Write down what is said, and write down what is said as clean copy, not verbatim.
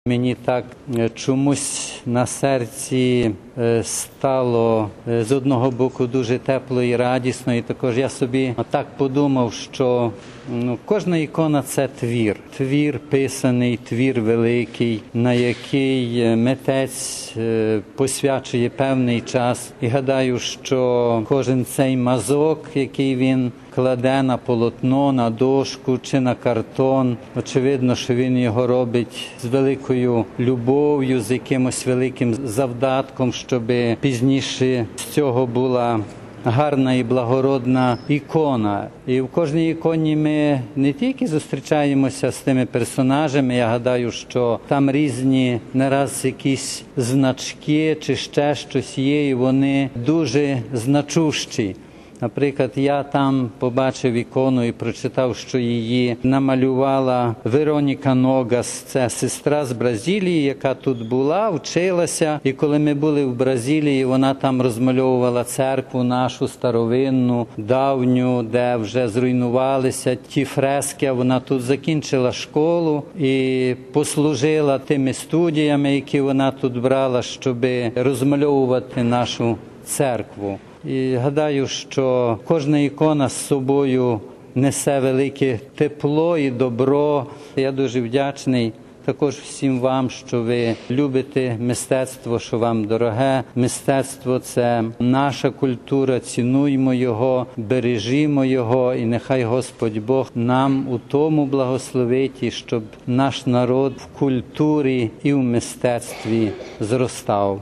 Мені так чомусь на серці стало з одного боку дуже тепло і радісно, і також я собі так подумав, що кожна ікона – це твір. Твір писаний, твір великий, на який митець посвячує певний час. І гадаю, що кожен цей мазок, який він кладе на полотно, на дошку чи на картон, очевидно, що він його робить з великою любов'ю, з якимось великим завдатком, щоб пізніше з цього була гарна і благородна ікона. І в кожній іконі ми не тільки зустрічаємося з тими персонажами, я гадаю, що там різні не раз якісь значки чи ще щось є, і вони дуже значущі. Наприклад, я там побачив ікону і прочитав, що її намалювала Вероніка Ногас. Це сестра з Бразилії, яка тут була, вчилася. І коли ми були в Бразилії, вона там розмальовувала церкву нашу старовинну, давню, де вже зруйнувалися ті фрески. А вона тут закінчила школу і послужила тими студіями, які вона тут брала, щоб розмальовувати нашу церкву. І гадаю, що кожна ікона з собою несе велике тепло і добро. Я дуже вдячний також всім вам, що ви любите мистецтво, що вам дороге. Мистецтво – це наша культура, цінуймо його, бережімо його, і нехай Господь Бог нам у тому благословить, щоб наш народ в культурі і в мистецтві зростав.